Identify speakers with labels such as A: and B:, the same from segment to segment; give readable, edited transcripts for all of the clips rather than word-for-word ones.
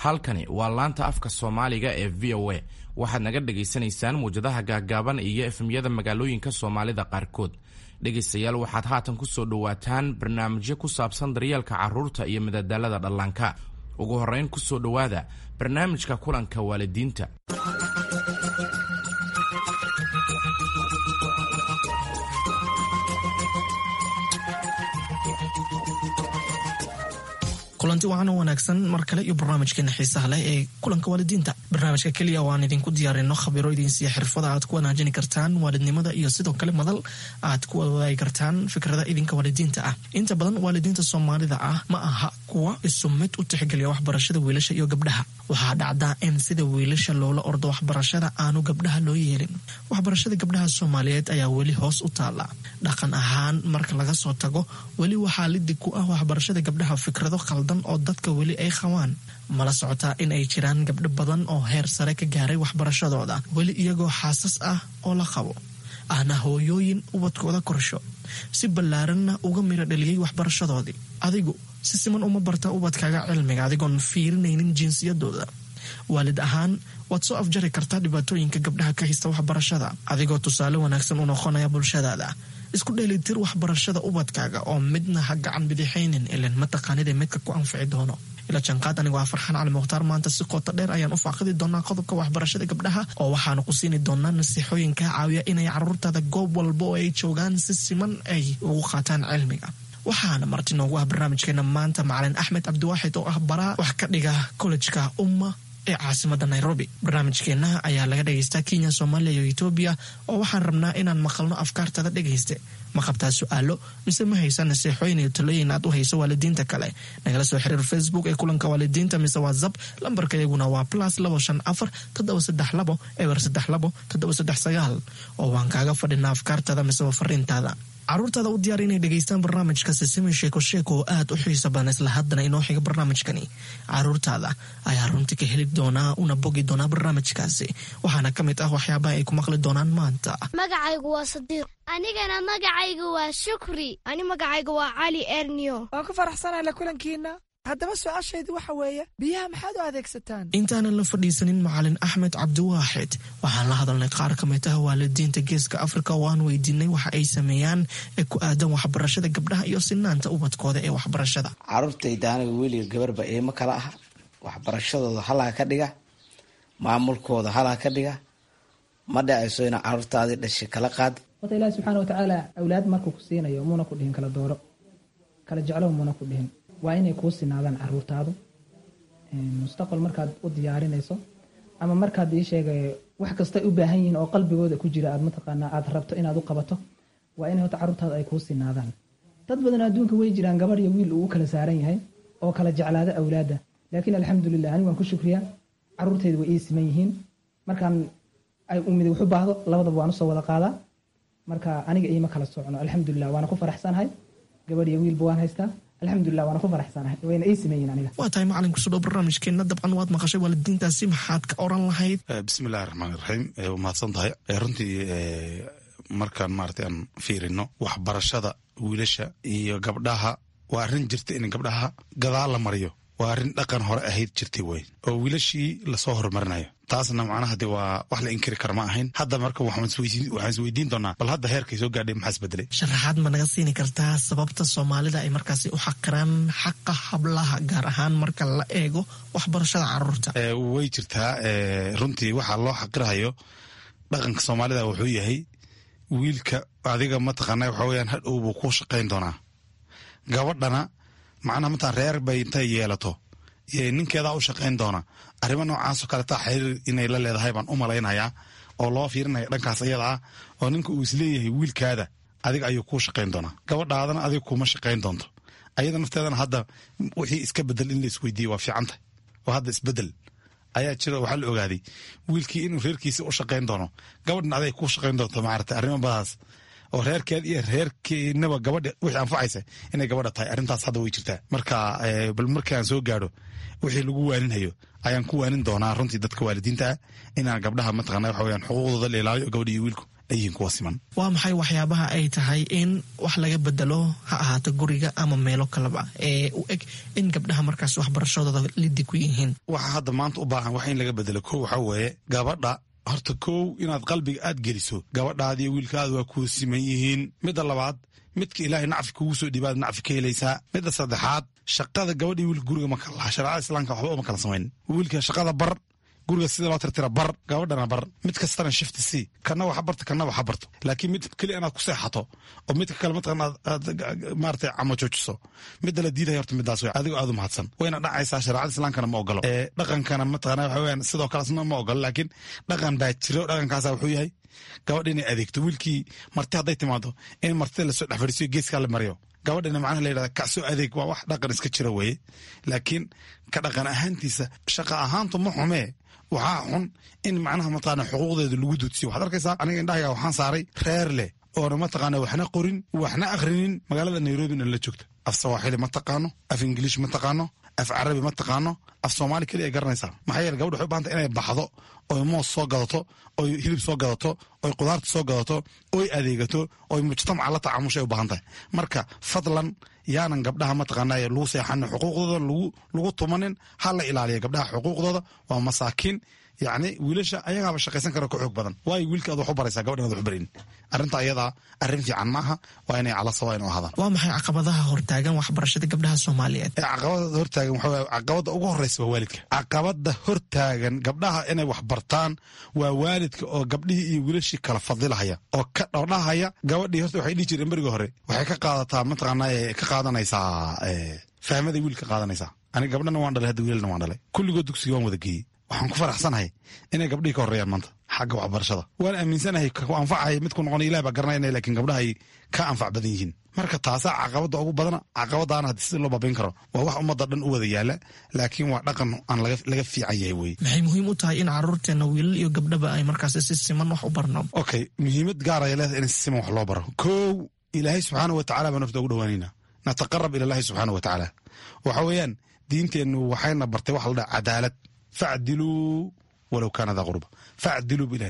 A: halkani waa laanta afka Soomaaliga ee VOA. waxaad naga dhageysanaysaan muujadaha gaagaaban iyo efemyada magaalooyinka Soomaalida qaarkood. dhegeystayaal waxaad haatan ku soo dhawaataan barnaamijyo ku saabsan daryeelka carruurta iyo madadaalada dhallaanka. ugu horreyn ku soo dhawaada barnaamijka kulanka waalidiinta.
B: kulanti waxaana wanaagsan mar kale iyo barnaamijkeena xiisaha leh ee kulanka waalidiinta. barnaamijka keliya waan idinku diyaarino khabiro idinsiya xirfada aad ku wanaajini kartaan waalidnimada iyo sidoo kale madal aad ku wadaagi kartaan fikrada idinka waalidiinta ah. inta badan waalidiinta Soomaalida ah ma aha kuwa isu mid u tixgeliya waxbarashada wiilasha iyo gabdhaha. waxaa dhacdaa in sida wiilasha loola ordo waxbarashada aanu gabdhaha loo yeelin. waxbarashada gabdhaha Soomaaliyeed ayaa weli hoos u taala. dhaqan ahaan marka laga soo tago weli waxaa liddi ku ah waxbarashada gabdhaha fikrado qaldan oo dadka weli ay qabaan. mala socotaa in ay jiraan gabdho badan oo heer sare ka gaaray waxbarashadooda weli iyagoo xaasas ah oo la qabo ahna hooyooyin ubadkooda korsho si ballaaranna uga miro dhaliyay waxbarashadoodii. adigu si siman uma barta ubadkaaga cilmiga adigoon fiirinaynin jinsiyadooda. waalid ahaan waad soo afjari kartaa dhibaatooyinka gabdhaha ka haysta waxbarashada adigoo tusaale wanaagsan u noqonaya bulshadaada. isku dheelitir waxbarashada ubadkaaga oo midna ha gacan bidixaynin ilan mataqaanida midka ku anfici doono. ila janqaad anigu waa Farxaan Cali Mukhtaar. maanta si qoto dheer ayaan u faaqidi doonaa qodobka waxbarashada gabdhaha oo waxaanu ku siini doonaa nasiixooyinka caawiya inay carruurtaada goob walba oo ay joogaan si siman ay ugu qaataan cilmiga. waxaana marti noogu ah barnaamijkeena maanta macalin Axmed Cabdiwaaxid oo ah baraa wax ka dhiga kollejka Umma ee caasimada Nairobi. barnaamijkeena ayaa laga dhageystaa Kenya, Soomaaliya iyo Itoobiya oo waxaan rabnaa inaan maqalno afkaartada dhageyste. ma qabtaa su'aalo mise ma haysan nasiixooyin iyo talooyin aad u hayso waalidiinta kale? nagala soo xiriir Facebook ee kulanka waalidiinta mise WhatsApp. lambarka iyaguna waa +254 732 32 739 oo waan kaaga fadhinaa afkaartada mise fariintaada. carruurtaada u diyaar inay dhageystaan barnaamijka Sisimi Sheeko oo aad u xiiso badan isla haddana inoo xiga barnaamijkani. carruurtaada ayaa runtii ka heli doonaa una bogi doonaa barnaamijkaasi. waxaana ka mid ah waxyaabaha ay ku maqli doonaan maanta.
C: magacaygu waa Sadiiq. anigana magacaygu waa Shukri. ani magacaygu waa Cali Ernio.
D: waan ku faraxsanahay la kulankiina. haddaba su-aashaydu waxa weeye biyaha maxaad u adeegsataan?
B: intaanan la fadhiisanin macalin Axmed Cabdiwaaxid waxaan la hadalnay qaar ka mid ah waalidiinta Geeska Afrika oo aan weydiinay waxa ay sameeyaan ee ku aadan waxbarashada gabdhaha iyo sinaanta ubadkooda ee waxbarashada.
E: carruurtayda aniga weliga gabarba eema kala ah. waxbarashadooda halaa ka dhiga, maamulkooda halaa ka dhiga. ma dhacayso ina carruurtaadii dhashay kala qaad.
F: wata ilaahi subxaana watacaala awlaad markuu ku siinayo muuna ku dhihin kala dooro, kala jeclo muuna ku dhihin. waa inay kuu sinaadaan carruurtaadu mustaqbal markaad u diyaarinayso ama markaad ii sheegay wax kasta u baahan yihiin oo qalbigooda ku jira aad mataqaanaa aad rabto inaad u qabato. waa inay hota carruurtaadu ay kuu sinaadaan. dad badan adduunka way jiraan gabar iyo wiil uu kala saaran yahay oo kala jeclaada awlaadda. laakiin alxamdulilah anigu waan ku shukriyaa carruurtayda way ii siman yihiin. markaan ay mid wax u baahdo labadaba waan usoo wada qaadaa. marka aniga iima kala socno alxamdulilah waana ku faraxsanahay. gabar iyo wiilba waan haystaa alxamdulilah waana ku faraxsanahay. wayna ii siman yihiin aniga. waa tahay macalin kusoo dhow barnaamijkeena. dabcan waad maqashay waalidiintaasi maxaad ka oran lahayd?
G: bismillahi raxmaani raxiim. mahadsan tahay. runtii markaan maaragtay aan fiirino waxbarashada wiilasha iyo gabdhaha waa arrin jirta in gabdhaha gadaal la mariyo. waa arrin dhaqan hore ahayd jirtay wey oo wiilashii lasoo horumarinayo. taasna macnaha de waa wax la inkiri kara ma ahayn. hadda marka waxaan isweydiin doonaa bal hadda heerkay soo gaadhay maxaa isbedelay?
B: sharaxaad ma naga siini kartaa sababta Soomaalida ay markaasi u xaqiraan xaqa hablaha gaar ahaan marka la eego waxbarashada carruurta?
G: way jirtaa. runtii waxaa loo xaqirahayo dhaqanka Soomaalida wuxuu yahay wiilka adiga mataqaanaa waxa weeyaan hadhow buu ku shaqayn doonaa. gabadhana macnaha mataan reer bay intay yeelato ninkeedaa u shaqayn doona. arrimo noocaasoo kaleta xiriir inay la leedahay baan u malaynayaa oo loo fiirinaya dhankaas iyada ah oo ninka uu isleeyahay wiilkaada adiga ayuu kuu shaqayn doonaa, gabadhaadana adiga kuma shaqayn doonto. ayada nafteedana hadda wixii iska bedel in la isweydiiye waa fiicantah oo hadda isbedel ayaa jira. waxaa la ogaaday wiilkii inuu reerkiisa u shaqayn doono, gabadhna aday kuu shaqayn doonto. maarata arrimo badaas oo reerkeed iyo reerkeenaba gabadha wixii anfacaysa inay gabadha tahay. arrintaas hadda way jirtaa. marka bal markaan soo gaadho wixii lagu waaninhayo ayaan ku waanin doonaa runtii dadka waalidiinta ah inaan gabdhaha mataqaana waxa weyaan xuquuqdooda la ilaaliyo, gabadha iyo wiilku ay yihiin kuwa siman.
B: waa maxay waxyaabaha ay tahay in wax laga bedelo ha ahaato guriga ama meelo kaleba ee u eg in gabdhaha markaas waxbarashadooda lidi ku yihiin?
G: waxa hadda maanta u baahan wax in laga bedelo kow waxaa weeye gabadha horta kow inaad qalbiga aad geliso gabadhaadiiyo wiilkaada waa kuu siman yihiin. midda labaad midka ilaahay nacfi kugu soo dhibaad nacfi ka helaysaa. midda saddexaad shaqada gabadhii wiilka guriga ma kala laha. shareecada islaamka waxba uma kala samayn. wiilka shaqada bar, guriga sida loo tirtira bar, gabadhana bar. mid kastana shifti sii, kana waxa barto kana waxa barto. laakiin mid keliya inaad ku seexato oo midka kale mataqana aad maaragtay camajoojiso midda la diidaya horta middaas wey adigoo aad u mahadsan wayna dhacaysaa. shareecada islaamkana ma ogolo, dhaqankana mataqana waxa weyaan sidoo kalesna ma ogolo. laakiin dhaqan baa jiro, dhaqankaasa wuxuu yahay gabadha inay adeegto. wiilkii marti hadday timaado in martida lasoo dhex fadhiisiyo geeskaa la mariyo. gabadhana macnaha la yidhahda kacsoo adeeg waa wax dhaqan iska jira weeye. laakiin ka dhaqan ahaantiisa shaqa ahaantu ma xumee, waxaa xun in macnaha mataqaana xuquuqdeeda lagu duudsiyo. waxaad arkaysaa aniga indhahayga waxaan saaray reer leh oona mataqaana waxna qorin waxna akhrinin magaalada Nairobi na la joogta. af Sawaaxili ma taqaano, af Ingiliish ma taqaano, af Carabi ma taqaano, af Soomaali kaliya ay garanaysaa. maxaa yeele gabadha waxay u baahantay inay baxdo oy moos soo gadato, oy hilib soo gadato, oy qudaarta soo gadato, oy adeegato, oy mujtamaca la tacaamushay u baahan tahay. marka fadlan yaanan gabdhaha mataqaana lagu seexanin, xuquuqdooda lagu tumanin. ha la ilaaliya gabdhaha xuquuqdooda, waa masaakiin. yacni wiilasha ayagaaba shaqaysan kara ka xoog badan. waayo wiilka aad wax u baraysaa gabadhan aad wax barin. arrinta ayadaa arrin fiican maaha, waa inay calasa waa inu ahaadaan.
B: waa maxay caqabadaha hortaagan waxbarashada gabdhaha Soomaaliyeed?
G: caqabada hortaagan waxaa waye caqabada ugu horeysa waa waalidka. caqabada hortaagan gabdhaha inay wax bartaan waa waalidka oo gabdhihii iyo wiilashii kala fadilahaya oo ka dhowdhahaya. gabadhii horta waxay dhihi jireen berigii hore waxay ka qaadataa mataqaana ka qaadanaysaa fahmaday wiil ka qaadanaysaa. aniga gabdhana waan dhalay, hadda wiilalna waan dhalay, kulligood dugsiga waan wada geeyey. waxaan ku faraxsanahay inay gabdhihii ka horreeyaan maanta xagga waxbarashada. waan aaminsanahay ku anfacaya midku noqona ilaah baa garanaya laakiin gabdhaha ay ka anfac badan yihiin. marka taasaa caqabada ugu badana. caqabadaana haddii sida loo baabayn karo waa wax ummadda dhan u wada yaala, laakiin waa dhaqan aan laga fiican yahay weye.
B: maxay muhiim u tahay in caruurteena wiilal iyo gabdhaba ay markaas si siman wax u barno?
G: okay, muhiimad gaar ay leedahay in si siman wax loo baro. kow, ilaahay subxaana wa tacala baa nafta ugu dhawaanayna, nataqarab ila llahi subxaana wa tacaala. waxa weeyaan diinteennu waxayna bartay waxa la dhaha cadaalad. facdiluu walow kaana daa qurba. facdiluu bilah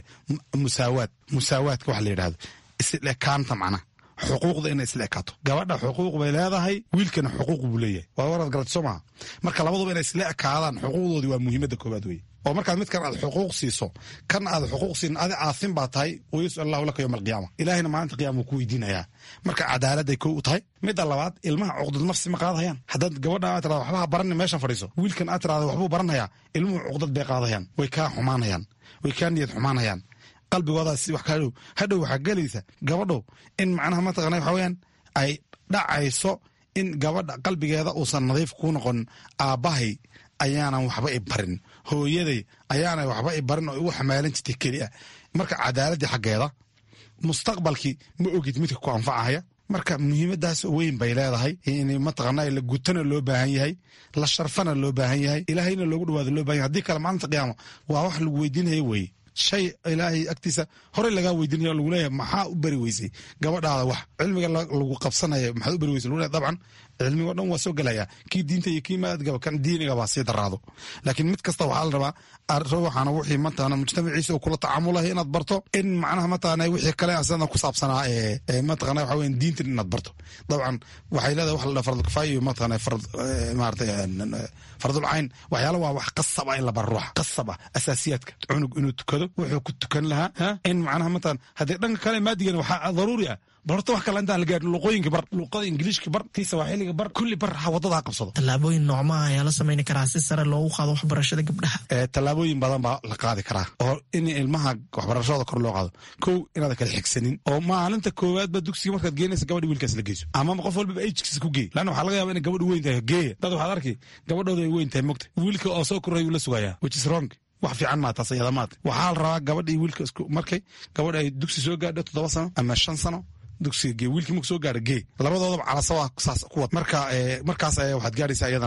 G: musaawaadka waxa la yidhahdo isla ekaanta macnaha xuquuqda inay isla ekaato. gabadha xuquuq bay leedahay, wiilkana xuquuq buu leeyahay. waa waraad garata soo maha. marka labaduba inay isla ekaadaan xuquuqdoodii waa muhiimadda koobaad weye. oo markaad midkan aad xuquuq siiso kan aad xuquuq siin adi aasin baa tahay, wayusal allahu laka yowma alqiyaama. ilaahayna maalinta qiyama wuu ku weydiinayaa. marka cadaaladday kow u tahay. midda labaad, ilmaha cuqdad nafsi ma qaadahayaan. haddaad gabadha aad tirada waxbaha barani meeshan fadhiiso, wiilkan aad tirada waxbuu baranhayaa, ilmuhu cuqdad bay qaadahayaan, way kaa xumaanayaan, way kaa niyad xumaanayaan. qalbigoodaas wax ka hadhow waxaa gelaysa gabadhow in macnaha mataqana waxa weyaan ay dhacayso in gabadha qalbigeeda uusan nadiif kuu noqon. aabbahay ayaanan waxba i barin, hooyaday ayaanay waxba i barin oo igu xamaalan jirtay keliya. marka cadaaladii xaggeeda mustaqbalkii ma ogid midka ku anfacahaya. marka muhiimadaas weyn bay leedahay in mataqana la gutana loo baahan yahay, la sharfana loo baahan yahay, ilaahayna loogu dhawaado loo baahan yahay. haddii kale maalinta qiyaama waa wax lagu weydiinaya weye. shay ilaahay agtiisa horey lagaa weydiinaya lagu leeyahay maxaa u bari weysay gabadhaada wax cilmiga lagu qabsanaya maxaad u bari weysay lagu leeyahay. dabcan cilmigo dhan waa soo gelaya, kii diinta iyo kii maadgaba kan diiniga baa sii daraado. laakiin mid kasta waxaa la rabaa waxaana wixii mataqana mujtamaciisa oo kula tacaamulahay inaad barto, in macnaha mataqana wixii kale asana ku saabsanaa mataqana waxa weyn diintan inaad barto. dabcan waxay leedahay wax la dhaha fardul kifaaya iyo mataqana maaragtay fardul cayn. waxyaala waa wax qasab ah in la baro, ruuxa qasab ah. asaasiyaadka cunug inuu tukado wuxuu ku tukan lahaa, in macnaha mataqana haddii dhanka kale maadigan waxaa daruuri ah barto wax kale intaan la gaarin. luqooyinka bar, luqada ingiliishka bar, tii sawaaxiliga bar, kulli bar wadada ha qabsado.
B: tallaabooyin noocmaa ayaa la samayni karaa si sare loogu qaado waxbarashada gabdhaha?
G: tallaabooyin badan baa la qaadi karaa oo in ilmaha waxbarashada kor loo qaado. kow, inaada kala xigsanin oo maalinta koowaadba dugsiga markaad geenaysa gabadhi wiilkaas la geyso, ama qof walbaba ejkiisa ku geey. laanna waxaa laga yaaba inay gabadhu weyn tahay, geeya dad waxaad arki gabadhooda ay weyn tahay mogta, wiilka oo soo korray la sugayaa, which is wrong. wax fiican maa taas iyada maad. waxaa la rabaa gabadha iyo wiilka isku markay gabadha ay dugsi soo gaadho 7 sano ama 5 sano dugsiga gee, wiilkii marku soo gaadho gee, labadoodaba calasa waa saas ku wad. markaas waxaad gaadhaysaa iyadana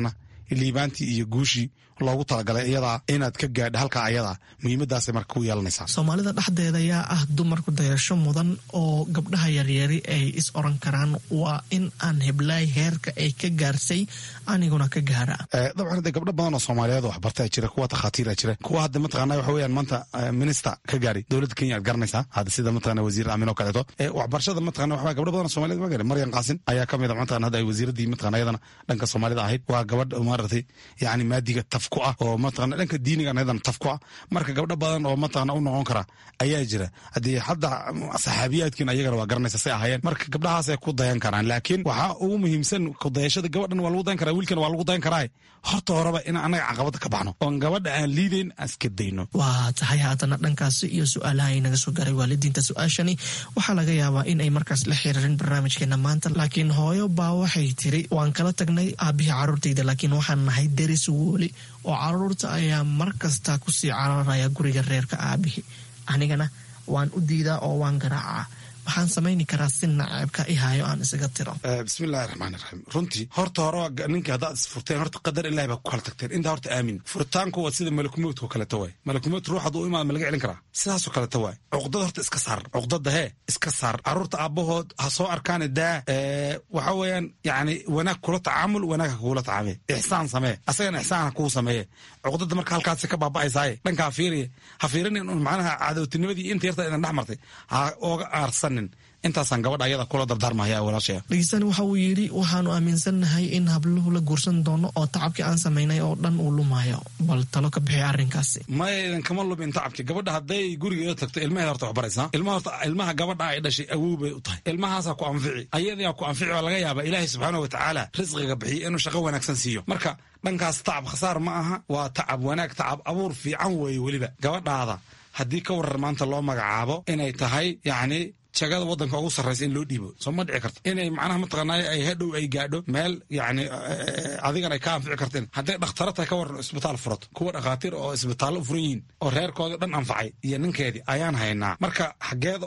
G: liibaantii iyo guushii loogu talagalay iyadaa inaad ka gaadho halkaa ayadaa muhiimadaasay marka ku yeelanaysaa.
B: Soomaalida dhexdeeda ayaa ah dumarku dayasho mudan oo gabdhaha yaryari ay is oran karaan waa in aan heblaay heerka ay ka gaarsay aniguna ka gaara.
G: dabcan hadda gabdho badan oo Soomaaliyeed wax bartaa jira, kuwa takhaatiira jira, kuwa hadda mataqaanaa waxa weeyaan maanta minister ka gaari dowladda Kenya aad garanaysaa hadda sida mataqaanaa wasiir Aamin oo kaleeto waxbarashada mataqaanaa waxa gabdho badan oo Soomaaliyeed ma gaari. Maryan Qaasin ayaa kamid ah mataqaanaa hadda ay wasiiradii mataqaanaa iyadana dhanka Soomaalida ahayd, waa gabadh maaragtay yani maadiga tafku ah oo mataqaanaa dhanka diiniga iyadana tafku ah. marka gabdho badan oo mataqaanaa u noqon kara ayaa jira. hadii hadda saxaabiyaadkiina ayagana waa garanaysaa say ahaayeen, marka gabdhahaas ay ku dayan karaan. laakiin waxaa ugu muhiimsan ku dayashada gabadhan waa lagu dayan karaa, wiilkana waa lagu dayan karaa. horta horeba in anaga caqabada ka baxno oon gabadha aan liidayn aan iska dayno.
B: waa tahay haatana dhankaasi iyo su-aalaha inaga soo garay waalidiinta. su-aashani waxaa laga yaabaa in ay markaas la xiriirin barnaamijkeena maanta, laakiin hooyo baa waxay tiri waan kala tagnay aabihii caruurtayda laakiin waxaan nahay deris weli oo caruurta ayaa mar kasta kusii cararaya guriga reerka aabihii, anigana waan u diidaa oo waan garaacaa. waxaan samayni karaa si naceebka ihayo aan isaga tiro.
G: bismillahi raxmaani raxiim. runtii horta hore ninka haddaad isfurteen horta qadar ilaahi baa ku kala tagteen. intaa horta aamin. furitaanku waa sida malakumowdka oo kaleta waay. malakumowdka ruux hadduu imaado ma laga celin karaa, sidaasoo kaleta waay. cuqdada horta iska saar, cuqdada iska saar. caruurta aabbahood ha soo arkaane daa waxa weeyaan yani wanaag kula tacaamul, wanaag ha kugula tacaamee, ixsaan samee, asagana ixsaan ha kuu sameeye. cuqdada marka halkaasi ka baaba'aysaaye dhanka ha fiiriye, ha fiirinin un macnaha cadowtinimadii inta yarta idan dhex martay ha ooga aarsan. intaasaan gabadha ayada kula dardaarmaya walaashaya.
B: dhegeystaani waxa uu yidhi waxaanu aaminsannahay in habluhu la guursan doono oo tacabkii aan samaynay oo dhan uu lumayo, bal talo ka bixi arrinkaasi.
G: maydan kama lumin tacabki. gabadha hadday gurigeeda tagto ilmaheeda horta wax baraysaa. ilmaha gabadha ay dhashay awow bay u tahay, ilmahaasaa ku anfici, ayadaa ku anfici oo laga yaaba ilaahay subxaana watacaala risqiga bixiya inuu shaqo wanaagsan siiyo. marka dhankaas tacab khasaar ma aha, waa tacab wanaag, tacab abuur fiican weeye. weliba gabadhaada haddii ka warar maanta loo magacaabo inay tahay yacni jagada wadanka ugu sarraysa in loo dhiibo, soo ma dhici karto inay macnaha mataqaanaa ay hadhow ay gaadho meel yani adigan ay ka anfici karteen. hadday dhakhtara tahay ka waran isbitaal furato, kuwa dhakhaatiir oo isbitaallo u furan yihiin oo reerkooda dhan anfacay iyo ninkeedii ayaan haynaa. marka xaggeeda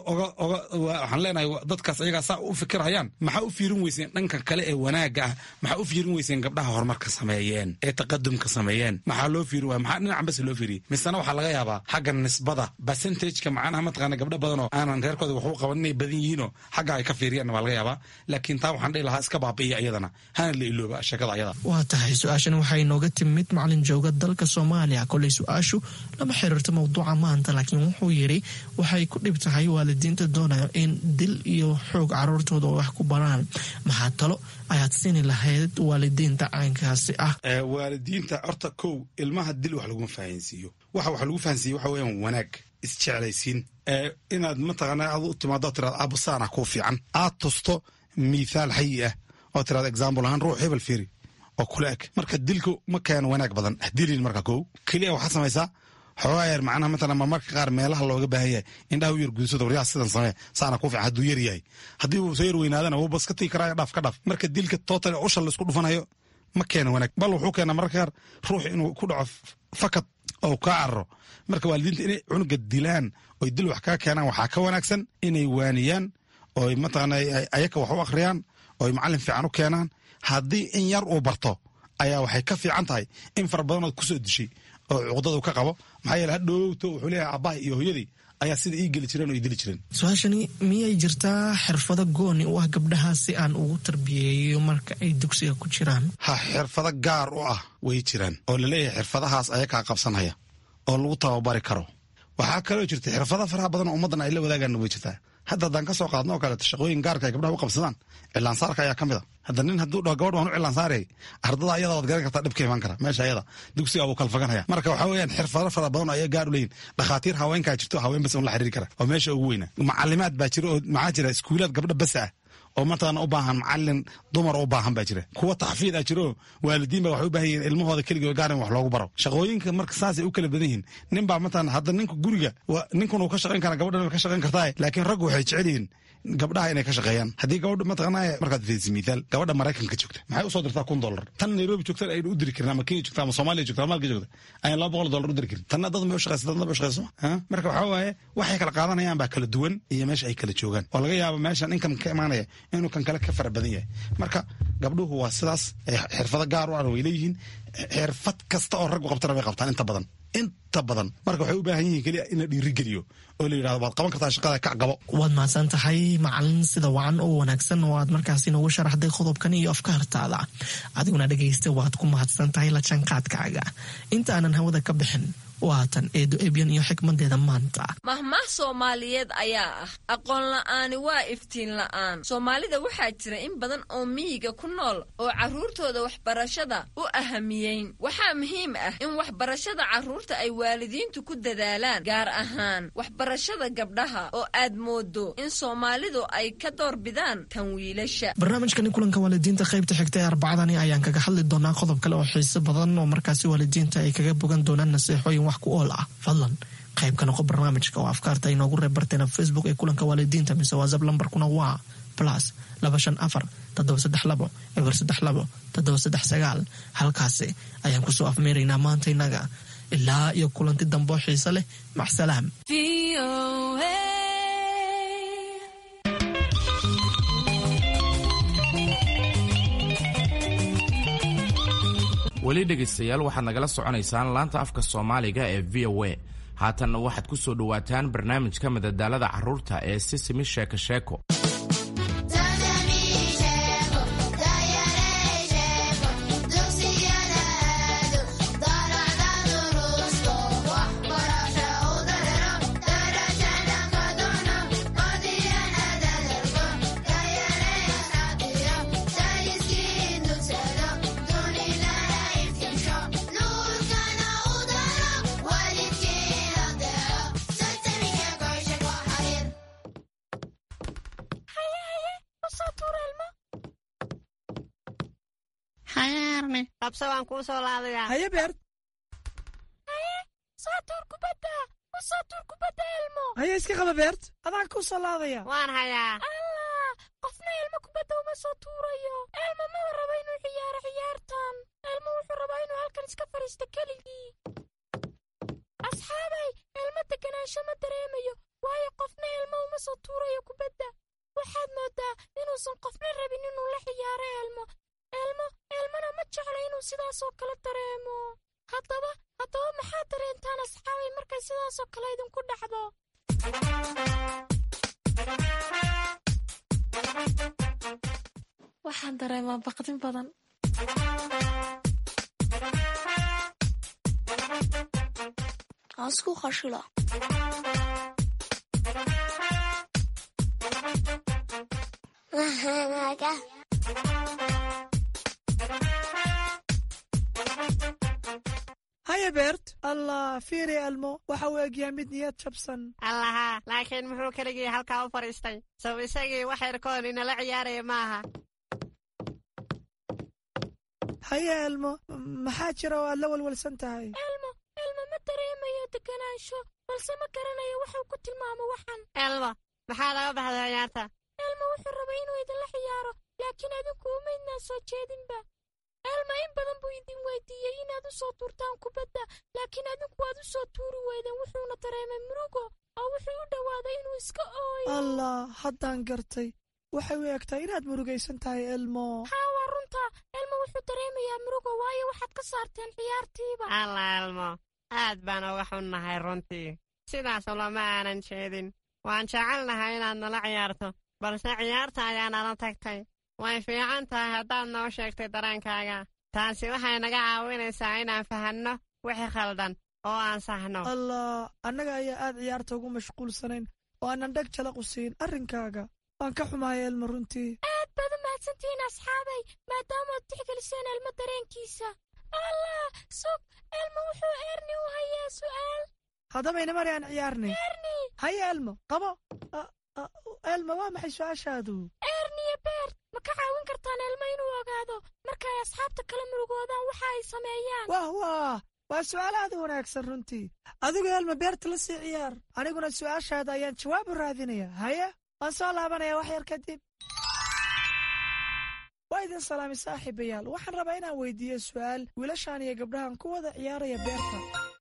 G: waxaan leenahay dadkaas ayagaa saa u fikirhayaan, maxaa u fiirin weyseen dhanka kale ee wanaagga ah? maxaa u fiirin weyseen gabdhaha horumarka sameeyeen ee taqadumka sameeyeen? maxaa loo fiiri waaya? maxaa dhinacan bas loo fiiriyey? misena waxaa laga yaabaa xagga nisbada percentageka macnaha mataqaana gabdho badanoo aanan reerkooda waxu qaban inay badan yihiinoo xagga ay ka fiiriyaan waa laga yaabaa. laakiin taa waxaan dhihi lahaa iska baabi'iya ayadana, hana la ilooba sheekada ayada.
B: waa tahay su-aashan waxay inooga timid macalin jooga dalka Soomaaliya. koley su-aashu lama xiriirto mawduuca maanta, laakiin wuxuu yidhi waxay ku dhib tahay waalidiinta doonayo in dil iyo xoog caruurtooda oo wax ku baraan. maxaa talo ayaad siini lahayd waalidiinta caynkaasi ah?
G: waalidiinta horta kow, ilmaha dil wax laguma fahansiiyo. wax lagu fahansiiyo waxa weeyaan wanaag, isjeclaysiin, inaad mataqaanaa aad u timaado tiraad abusaana kuu fiican, aad tusto mithaal xayi ah oo tiraad example ahaan ruux hebel fiiri oo kula eg. marka dilku ma keeno wanaag badan, dilin marka kow keliya waxaad samaysaa xoogaa yar macnaha matalan marmarka qaar meelaha looga baahan yahay indhaha u yar gudsado waryaa sidan samee saana kuu fiican hadduu yar yahay. haddii uu soo yar weynaadana wuu bas ka tigi karaayo dhaaf ka dhaaf. marka dilka total usha laisku dhufanayo ma keeno wanaag, bal wuxuu keenaa mararka qaar ruux inuu ku dhaco fakad oo kaa cararo. marka waalidiinta inay cunuga dilaan oy dil wax kaa keenaan waxaa ka wanaagsan inay waaniyaan oy mataqaana ayaka wax u akhriyaan oy macallin fiican u keenaan. haddii in yar uu barto ayaa waxay ka fiican tahay in fara badanood kusoo dishay oo cuqdadu ka qabo. maxaa yeele hadhowto wuxuu leeyahay aabbaha iyo hooyadii ayaa sida ii geli jireen oo ii dili jireen.
B: su-aashani miyay jirtaa xirfado gooni u ah gabdhaha si aan ugu tarbiyeeyo marka ay dugsiga ku jiraan?
G: ha xirfado gaar u ah way jiraan oo laleeyahay xirfadahaas ayakaa qabsanhaya oo lagu tababari karo. waxaa kaloo jirta xirfado faraha badan oo ummaddan ay la wadaagaan way jirtaa. hadda haddaan ka soo qaadno oo kaleeto shaqooyin gaarka ay gabdhaha u qabsadaan, cilaansaarka ayaa ka mid a. hadda nin hadduu dhaho gabadh waan u cilaansaarayay, ardada ayada waad garan kartaa dhibka imaan kara meesha ayada dugsiga wuu kala faganhaya. marka waxaa weeyaan xirfado fara badan oo ayaa gaar u leeyihin. dhakhaatiir haweenkaa jirto, haween bas un la xiriiri kara oo meesha ugu weyna. macalimaad baa jira oo maxaa jira iskuulaad gabdha bas ah oo mataqaana u baahan macalin dumar u baahan baa jira. kuwa taxfiid a jiro waalidiin baa waxay u baahan yihiin ilmahooda keligoo gaar in wax loogu baro. shaqooyinka marka saasay u kala badan yihiin. nin baa mataqaana hadda ninka guriga ninkun uu ka shaqayn karaa, gabadhan way ka shaqayn kartaa, laakiin raggu waxay jecel yihiin gabdhaha inay ka shaqeeyaan. haddii gabadha mataqaanaa markaad fiirisi mithaal gabadha Maraykanka joogta maxay usoo dirtaa $1,000, tan Nairobi joogta aynu u diri karin, ama Kenya joogta ama Soomaaliya joogta ama Malka joogta ayaan $200 u diri karin. tanna dad ma u shaqeysa, dadna ma u shaqeyso. marka waxaa waaye waxay kala qaadanayaan baa kala duwan iyo meesha ay kala joogaan oo laga yaabo meeshan inkan ka imaanaya inuu kan kale ka fara badan yahay. marka gabdhuhu waa sidaas xirfado gaar u ah way leeyihiin xirfad kasta oo raggu qabtana way qabtaan inta badan marka waxay u baahan yihiin keliya in la dhiirigeliyo oo la yidhahdo waad qaban kartaa shaqada kac gabo.
B: waad mahadsan tahay macalin sida wacan oo wanaagsan oo aad markaasi noogu sharaxday qodobkan iyo afkaartaada adiguna dhegaysta waad ku mahadsan tahay la jaanqaadkaaga inta aanan hawada ka bixin waatan eedo ebyan iyo xikmadeeda maanta.
H: mahmaah soomaaliyeed ayaa ah aqoon la'aani waa iftiin la'aan. soomaalida waxaa jira in badan oo miyiga ku nool oo carruurtooda waxbarashada u ahamiyeyn. waxaa muhiim ah in waxbarashada carruurta ay waalidiintu ku dadaalaan, gaar ahaan waxbarashada gabdhaha oo aad moodo in soomaalidu ay ka doorbidaan tan wiilasha.
B: barnaamijkani kulanka waalidiinta qaybta xigta ee arbacadani ayaan kaga hadli doonaa qodob kale oo xiiso badan oo markaasi waalidiinta ay kaga bogan doonaan naseexooyin wax ku ool ah. fadlan qayb ka noqo barnaamijka oo afkaarta inoogu reebarteena Facebook ee kulanka waalidiinta mise WhatsApp lambarkuna waa +254-732-739. halkaasi ayaan kusoo afmeeraynaa maanta inaga ilaa iyo kulanti dambo xiiso leh. macsalaam.
A: weli dhegaystayaal waxaad nagala soconaysaan laanta afka soomaaliga ee VOA. haatanna waxaad ku soo dhowaataan barnaamijka madadaalada carruurta ee Sisimi Sheeko Sheeko.
I: waan kuu soo laadayaa.
D: haye beert.
C: haye saatuur kubadda ilmo.
D: haye iska qaba beert, adaan kuu soo laadaya.
I: waan hayaa.
C: allah, qofna ilmo kubadda uma soo tuurayo. ilmo maba rabo inuu ciyaaro ciyaartan. ilmo wuxuu rabaa inuu halkan iska fadhiisto keligii. asxaabay, ilmo deganaansho ma dareemayo, waayo qofna ilmo uma soo tuurayo kubadda. waxaad moodaa inuusan qofna rabin inuu la ciyaaro ilmona ma jecla inuu sidaasoo kale dareemo. haddaba maxaad dareentaan asxaabay markay sidaasoo kale idinku dhacdo?
J: waxaan dareemaa baqdin badan. aan isku qashila.
D: haye beert. allah, fiiri elmo waxa uu egyahay mid niyad jabsan.
I: allaha, laakiin muxuu keligii halkaa u fadhiistay? sow isagii wax yarkoon inala ciyaaraya maaha.
D: haye elmo, maxaa jira oo aad la walwalsan tahay?
C: elmo ma dareemayo deganaansho, balse ma garanayo waxuu ku tilmaamo waxan.
I: elmo, maxaa laga baxday ciyaarta?
C: elmo wuxuu rabay inuu idinla ciyaaro, laakiin adinku umaydnaa soo jeedinba. elmo in badan buu idin weydiiyey inaad u soo tuurtaan kubadda, laakiin adinku waad u soo tuuri weydeen. wuxuuna dareemay murugo oo wuxuu u dhowaaday inuu iska ooyo.
D: allah, haddaan gartay. waxay u egtahay inaad murugaysan tahay elmo.
C: haa, waa runta. elmo wuxuu dareemayaa murugo, waayo waxaad ka saarteen ciyaartiiba.
I: alla elmo, aad baan uga xunnahay runtii. sidaas lama aanan jeedin. waan jecelnahay inaad nala ciyaarto, balse ciyaarta ayaa nala tagtay. way fiican tahay haddaad noo sheegtay dareenkaaga. taasi waxay naga caawinaysaa inaan fahanno wixii khaldan oo aan saxno.
D: allah, annaga ayaa aad ciyaarta ugu mashquulsanayn oo aanan dheg jalaqu siin arrinkaaga. waan ka xumahay elmo runtii.
C: aad baad u mahadsantihiin asxaabay, maadaamaad tixgeliseen elmo dareenkiisa. allah, sug, elmo wuxuu erni u hayaa su'aal.
D: haddaba inamari aan ciyaarnay.
C: erni.
D: haye elmo, qabo. elmo, waa maxay su'aashaadu?
C: erni iyo beert, ma ka caawin kartaan elmo inuu ogaado markay asxaabta kala murugoodaan waxa ay sameeyaan?
D: waa su'aal aad u wanaagsan runtii. adigu elmo beerta la sii ciyaar, aniguna su'aashaada ayaan jawaab u raadinaya. haye, waan soo laabanaya wax yar kadib. waa idin salaamay saaxiibayaal. waxaan rabaa inaan weydiiyo su'aal wiilashaan iyo gabdhahan ku wada ciyaaraya beerta.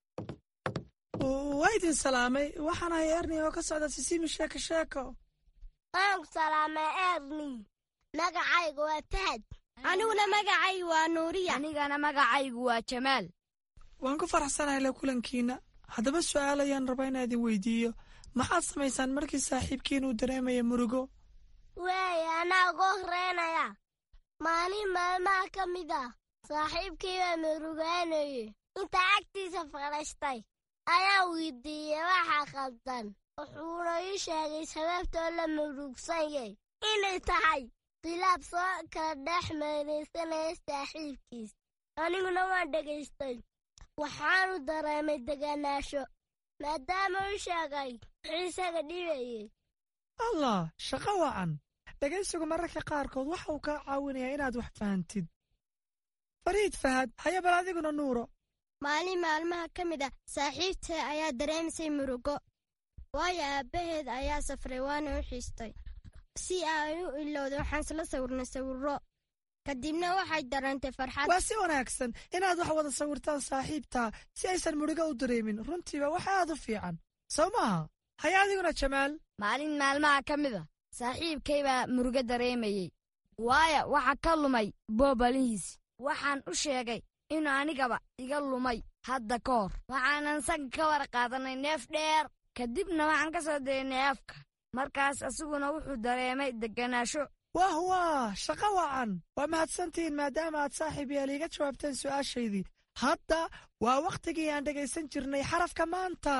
D: waa idin salaamay. waxaan ahay erni oo ka socda Sisimi Sheeko Sheeko.
C: waan salaamay erni. magacayga waa Fahad.
K: aniguna magacaygu waa nuuriya.
L: anigana magacaygu waa jamaal.
D: waan ku faraxsanahay la kulankiina. haddaba su'aal ayaan rabaa inaa idin weydiiyo. maxaad samaysaan markii saaxiibkiin uu dareemaya murugo?
K: waaya anaa ugu horreynaya. maalin maalmaha ka mid ah saaxiibkii baa murugaanayey. inta agtiisa fadhiistay ayaa weydiiyey waxa khaldan. wuxuuna ii sheegay sababtoo la murugsanyay inay tahay khilaaf soo kala dhex meeraysanaya saaxiibkiis. aniguna waan dhegaystay. waxaanu dareemay deganaansho maadaama uu sheegay wuxuu isaga dhibayey.
D: allah, shaqo wacan. dhegaysigu mararka qaarkood waxa uu kaa caawinayaa inaad wax fahantid. fariid fahad, haya bal adiguna nuuro.
K: maalin maalmaha ka mid ah saaxiibtay ayaa dareemisay murugo. waayo aabbaheed ayaa safray waana u xiistay. si ay u ilowda waxaan isla sawirnay sawirro. kadibna waxay dareentay farxad.
D: waa si wanaagsan inaad wax wada sawirtaan saaxiibtaa si aysan murugo u dareemin. runtiiba wax aad u fiican, soo maaha? haya adiguna jamaal.
L: maalin maalmaha ka mid a saaxiibkay baa murugo dareemayey. waayo waxa ka lumay boobalihiis. waxaan u sheegay inuu anigaba iga lumay hadda ka hor. waxaanan saga ka war qaadanay neef dheer. kadibna waxaan ka soo daynay afka. markaas asiguna wuxuu dareemay deganaansho.
D: wah shaqo wacan. waa mahadsantihiin maadaama aad saaxiib yaal iiga jawaabteen su'aashaydii. hadda waa wakhtigii aan dhegaysan jirnay xarafka maanta.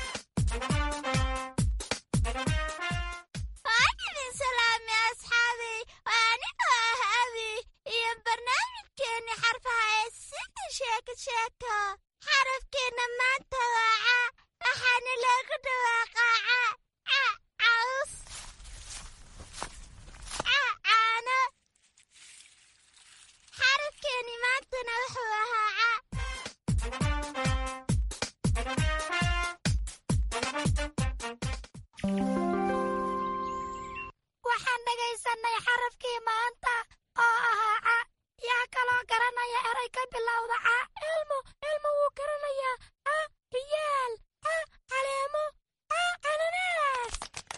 K: waan idin salaamay asxaabi. waa anigoo ah abi iyo barnaamijkeenni xarfaha ee sida sheeko. xarafkeenna maanta waa ca. waxaana loogu dhawaaqaa ca caws, ca caano. xarafkeenni maantana wuxuu ahaa ca. waxaan dhegaysanay xarafkii maanta oo ahaa ca. yaa kaloo garanaya eray ka bilowda ca?
C: elmo wuu garanayaa. ca ciyaal, ca caleemo, ca cananaas.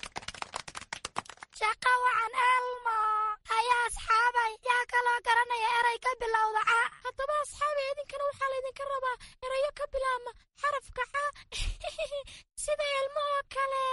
K: shaqo wacan elmo. haya asxaabay, yaa kaloo garanaya eray ka bilowda ca?
C: haddaba asxaabay, idinkana waxaa laydinka rabaa erayo ka bilaabma xarafka ca sida elmo oo kale.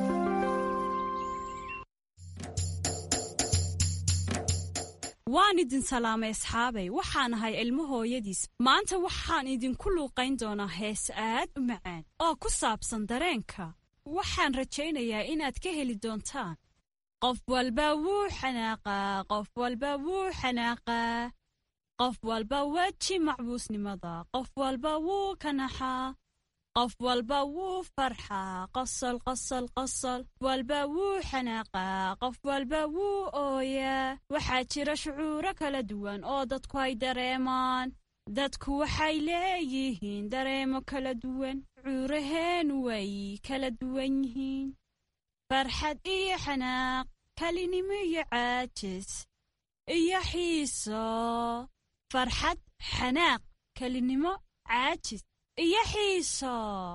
M: waan idin salaamay asxaabay. waxaan ahay ilmo hooyadiis. maanta waxaan idinku luuqayn doonaa hees aad u macaan oo ku saabsan dareenka. waxaan rajaynayaa inaad ka heli doontaan. qof walba wuu xanaaqaa, qof walba wuu xanaaqaa. qof walba weji macbuusnimada, qof walba wuu ka naxaa. qof walba wuu farxaa, qosol qosol qosol. walba wuu xanaaqaa, qof walba wuu ooyaa. waxaa jira shucuuro kala duwan oo dadku ay dareemaan. dadku waxay leeyihiin dareemo kala duwan. shucuuraheennu way kala duwan yihiin. farxad iyo xanaaq, kalinimo iyo caajis iyo xiiso. farxad, xanaaq, kalinimo, caajis iyo xiiso.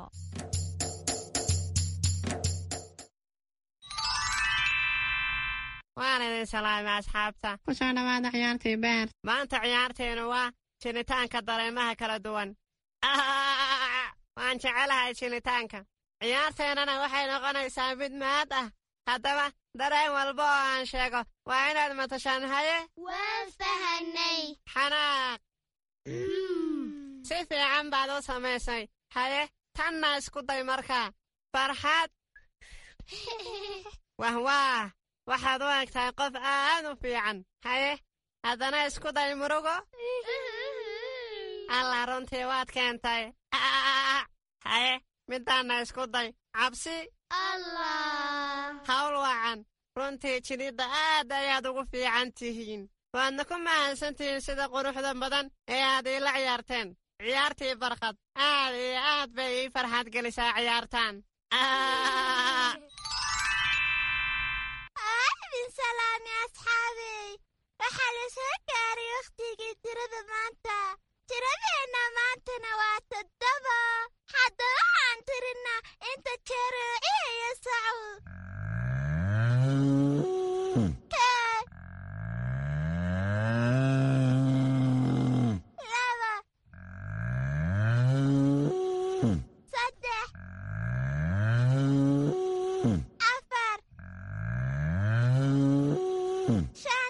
I: waan idin salaamay asxaabta. ku soo dhowaada ciyaartii beer. maanta ciyaarteenu waa jiritaanka dareemaha kala duwan. waan jecelahay jiritaanka. ciyaarteennana waxay noqonaysaa mid mahad ah. haddaba dareen walba oo aan sheego waa inaad matashaan. haye
K: waan fahanay.
I: xanaaq. si fiican baad u samaysay. haye tanna isku day markaa. farxad. wahwaah, waxaad u egtahay qof aad u fiican. haye haddana isku day murugo. allah, runtii waad keentay. haye midaanna isku day cabsi.
K: allah,
I: hawl wacan. runtii jidhidda aad ayaad ugu fiican tihiin. waadna ku mahadsantihiin sida quruxda badan ee aad iila ciyaarteen. ciyaartii barqad aad iyo aad bay ii farxad gelisaa ciyaartaan.
K: idin salaami asxaabey. waxaa la soo gaaray wakhtigii tirada maanta. tiradeenna maantana waa 7. hadda waxaan tirinaa inta jeer oo ciyayo sacu. 5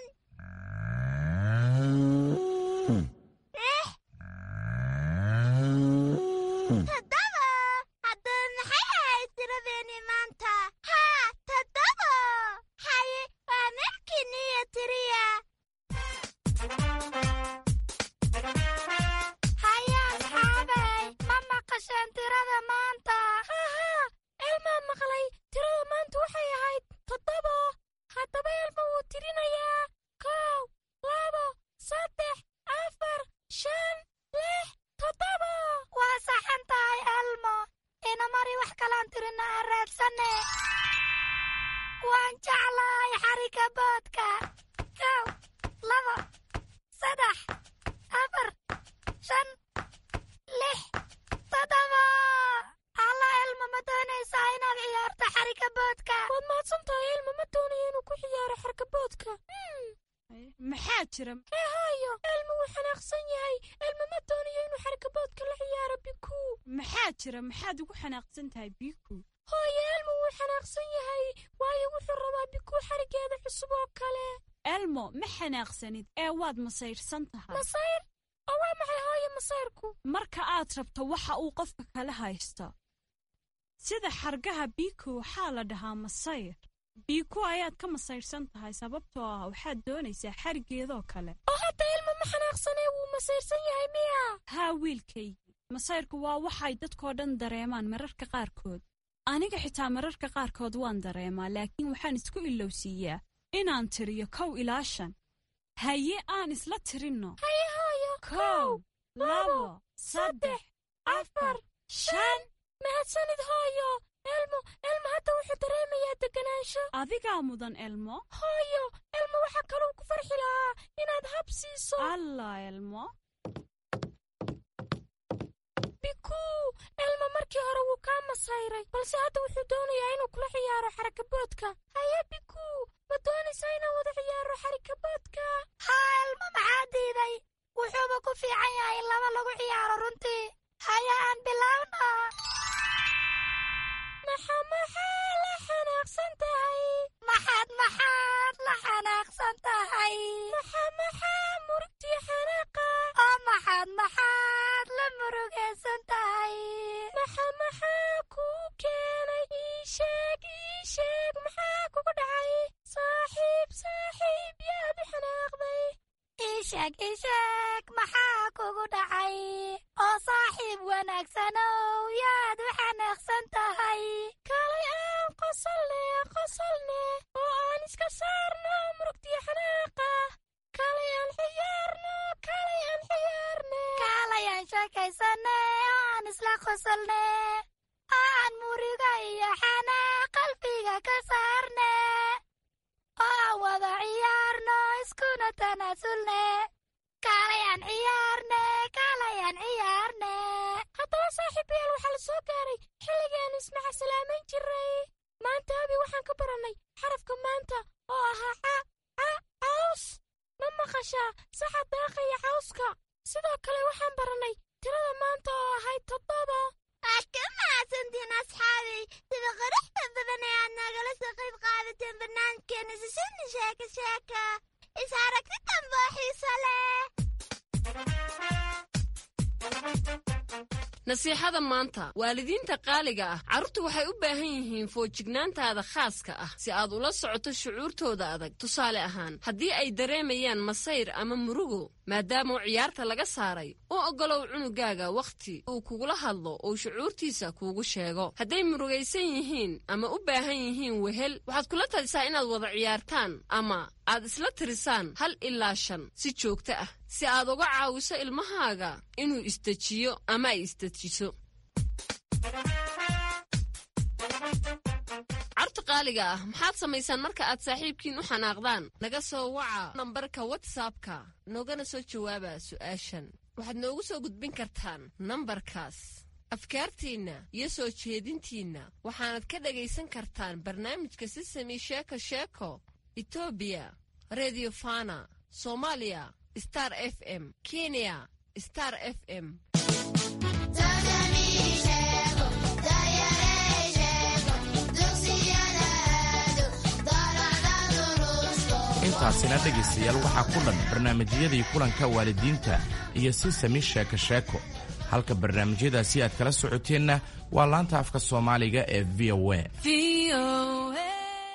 C: hooyo elmo wuu xanaaqsan yahay elmo ma doonayo inuu xarkaboodka la ciyaaro biku
M: maxaa jira maxaad ugu xanaaqsan tahay biku
C: hooyo elmo wuu xanaaqsan yahay waayo wuxuu rabaa biku xarigeeda cusub oo kale
M: elmo ma xanaaqsanid ee waad masayrsan tahay
C: masayr oo waa maxay hooyo masayrku
M: marka aad rabto waxa uu qofka kala haysto sida xargaha biku waxaa la dhahaa masayr biku ayaad ka masayrsan tahay sababtoo ah waxaad doonaysaa xarigeedoo kale
C: oo hadda ilmo ma xanaaqsanee wuu masayrsan yahay miya
M: haa wiilkaygi masayrku waa waxay dadkoo dhan dareemaan mararka qaarkood aniga xitaa mararka qaarkood waan dareemaa laakiin waxaan isku ilowsiiyaa inaan tiriyo 1 ilaa 5 haye aan isla tirinno
C: haye hooyo
M: 1 2 3 4 5
C: mahadsanid hooyo elmo hadda wuxuu dareemayaa deganaansho
M: adigaa mudan elmo
C: hooyo elmo waxa kaluu ku farxi lahaa inaad hab siiso
M: allah elmo
C: biku elmo markii hore wuu kaa masayray balse hadda wuxuu doonayaa inuu kula ciyaaro xarakaboodka haye biku ma doonaysaa inaan wada ciyaaro xarakaboodka
K: haa elmo maxaa diiday wuxuuba ku fiican yahay in laba lagu ciyaaro runtii haye aan bilaawna
C: maxaa la xanaaqsan tahay
K: maxaad la xanaaqsan tahay
C: maxaa murugtii xanaaqa
K: oo maxaad la murugaysan tahay
C: maxaa kuu keenay ii sheeg maxaa kugu dhacay saaxiib yaad u xanaaqday
K: ii sheeg maxaa kugu dhacay oo saaxiib wanaagsanow yaad u xanaaqsan tahay
C: kalay aan qosolne oo aan iska saarno murugtii xanaaqa kalay aan
K: sheekaysane oo aan isla qosolne oo aan muriga iyo xanaaq qalbiga ka saarne oo aan wada ciyaarno iskuna tanaasulne kalayaan ciyaarne
C: haddaba saaxiibayaal waxaa la soo gaaray xilligaanu ismaca salaamayn jiray maanta abi waxaan ka barannay xarafka maanta oo ahaa caws ma maqashaa saxa daaqaya cawska sidoo kale waxaan barannay tirada maanta oo ahayd 7
K: waad ka mahadsantiin asxaabay sida quruxda badan ee aad nagala soo qayb qaadateen barnaamijkeena sisini sheeka is aragti dambe oo xiiso leh
H: nasiixada maanta waalidiinta qaaliga ah carruurtu waxay u baahan yihiin foojignaantaada khaaska ah si aad ula socoto shucuurtooda adag tusaale ahaan haddii ay dareemayaan masayr ama murugo maadaama ciyaarta laga saaray u oggolow cunugaaga wakhti uu kugula hadlo oo shucuurtiisa kuugu sheego hadday murugaysan yihiin ama u baahan yihiin wehel waxaad kula talisaa inaad wada ciyaartaan ama aad isla tirisaan 1 ilaa 5 si joogto ah si aad uga caawiso ilmahaaga inuu isdejiyo ama ay isdejiso carruurta qaaliga ah maxaad samaysaan marka aad saaxiibkiin u xanaaqdaan naga soo waca nambarka whatsappka noogana soo jawaaba su'aashan waxaad noogu soo gudbin kartaan nambarkaas afkaartiinna iyo soo jeedintiinna waxaanad ka dhagaysan kartaan barnaamijka sisami sheeko Ethiopia Radio Fana Somalia Star FM Kenya Star FM
A: intaas intaasina dhegaystayaal waxaa ku dhan barnaamijyadii kulanka waalidiinta iyo sisami sheeko sheeko halka barnaamijyadaasi aad kala socoteenna waa laanta afka soomaaliga ee v o a